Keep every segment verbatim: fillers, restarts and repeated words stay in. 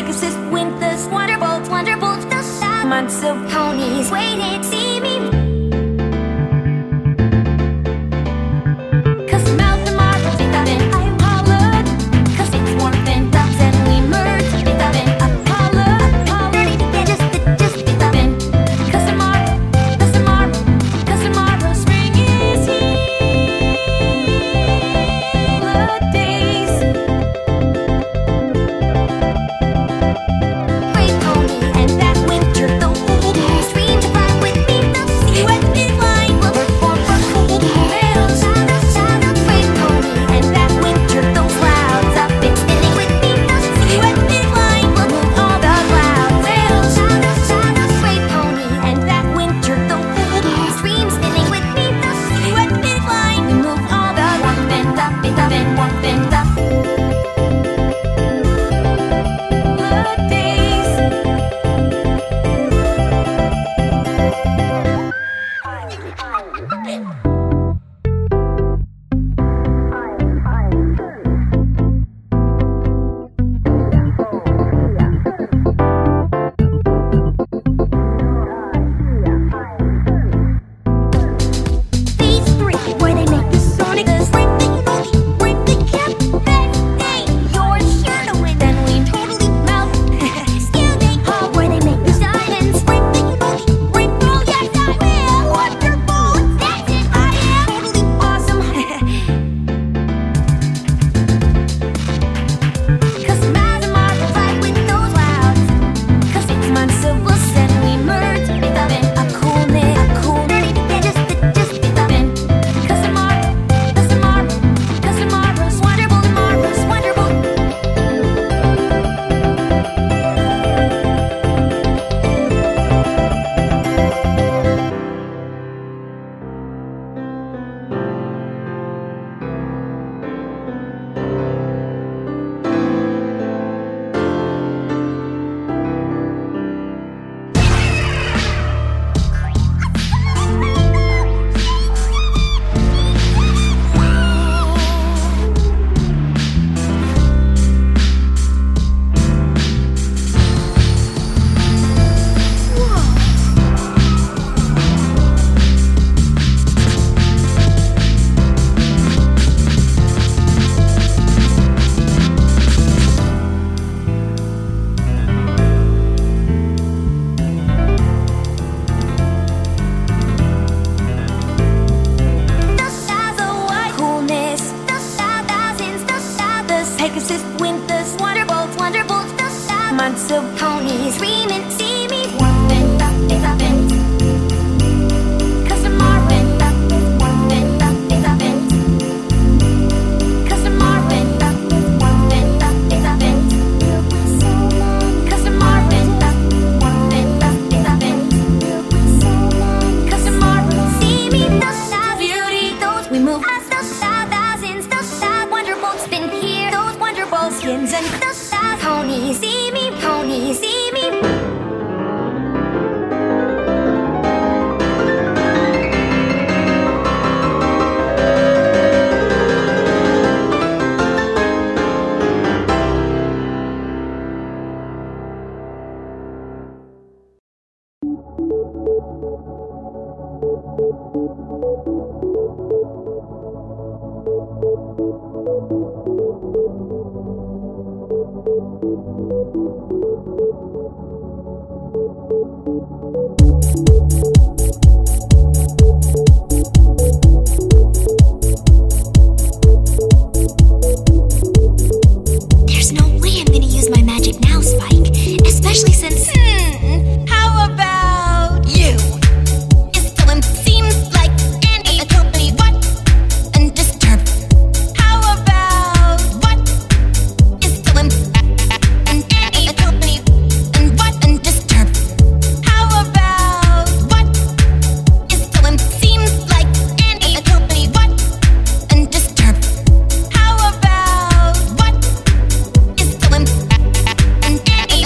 Pegasus, Winters, Wonderbolts, Wonderbolts, the sun. Months of ponies waiting, see me. Cause mouth and marbles, they got it, I hollered. Cause it's warmth and ducks and we merge. They got it, I hollered, hollered. They just, they just, they got it. Cause tomorrow, cause tomorrow, cause tomorrow, spring is here. Holidays. Great pony and that winter, the old stream to ride with me. The sea wet in line will perform for cold. Little shadow, shadow, great pony and that winter, those clouds up and spinning with me. The sea wet in line will move all the clouds. Little shadow, shadow, great pony and that winter, the old stream spinning with me. The sea wet in line will move all the warmth and up and up and warmth and up. These three, where they make the sonic break the break the cap. Hey, hey, you're sure to win. Then we totally melt. Excuse me. Oh, where they make the diamonds break the break. Oh yes, I will. Wonderful. That's it. I am totally awesome. Cause Maz and Marvel ride with those clouds. Cause six months of us and we merge. They got it. A cool knit, a cool knit. They just, they just, they got it. Cause tomorrow, cause tomorrow, cause tomorrow's wonderful, tomorrow's wonderful. The shadow white coolness, the shadow thousands, the shadows. Pegasus, Winters, Wonderbolts, Wonderbolts, the shadow. Months of ponies screaming, see me. Warmth and up, it's up and. Cause tomorrow and up, warmth and up, it's up and. Cause tomorrow and up, warmth and up, it's up and. Cause tomorrow and up, warmth and up, it's up and. Cause tomorrow, see me, the shadow beauty, those we move as the shadow thousands, the shadow wonderbolts spin here, those wonderbolt skins and the shadow ponies, see me, ponies, see me. There's no way I'm gonna use my magic now, Spike. Especially since. Hmm, how about you? It still seems like any company, what? Undisturbed. How about what? It's still in and any company and what? Undisturbed. How about what? It still seems like any company, what? Undisturbed. How about what? It's still in and any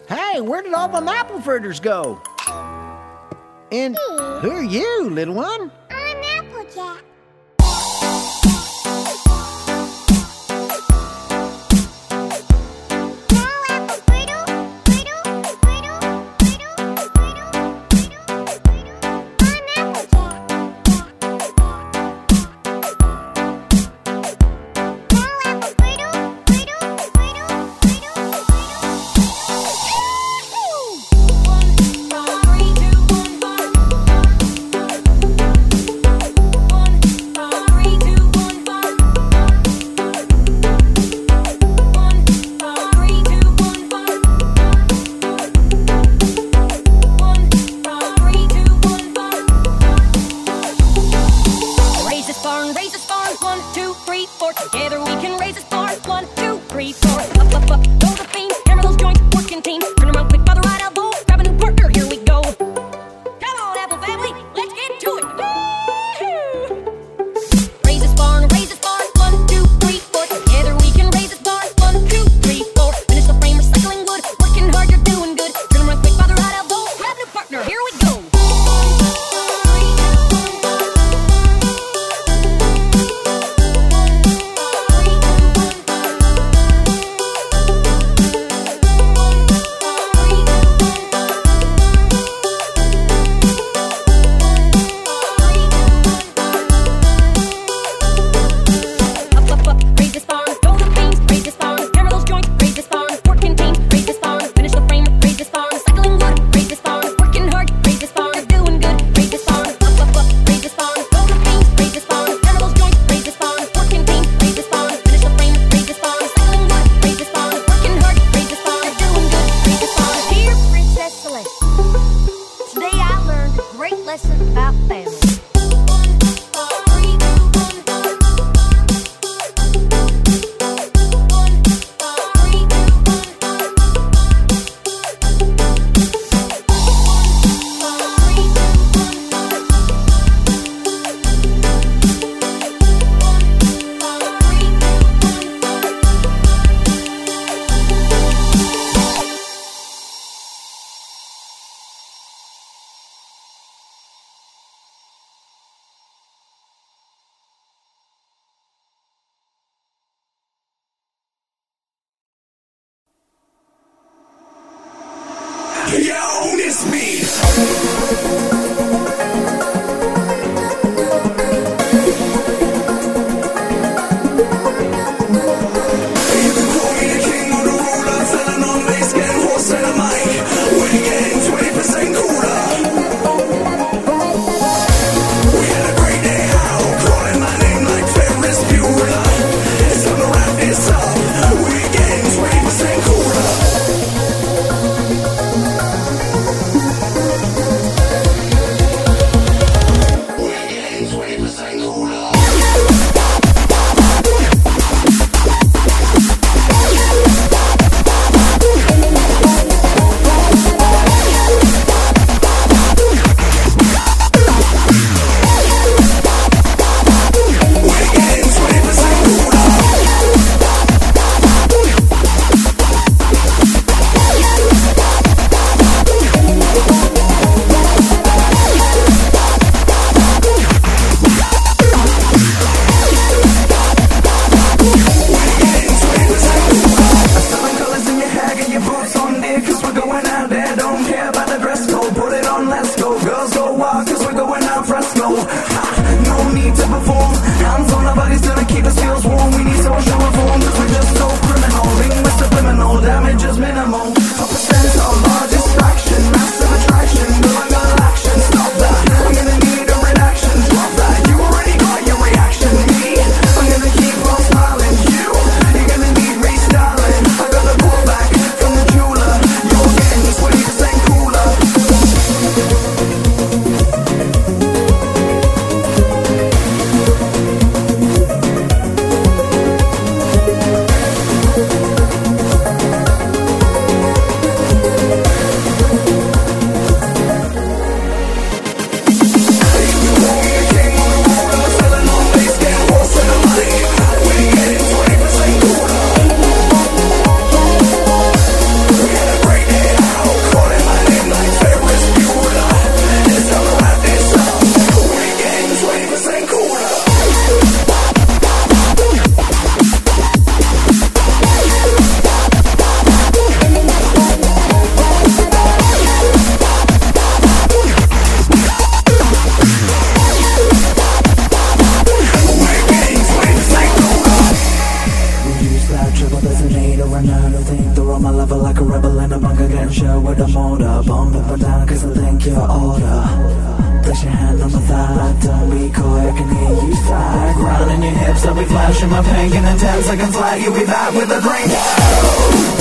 Hey, where did all them apple fritters go? And who are you, little one? I'm Applejack. Yo, it's me. I'm sure with a motor. Bump up and down cause I think you're older. Place your hand on my thigh, don't be coy, I can hear you sigh. Grinding your hips, I'll be flashing my pink. And in ten seconds flat, you'll be back with a drink.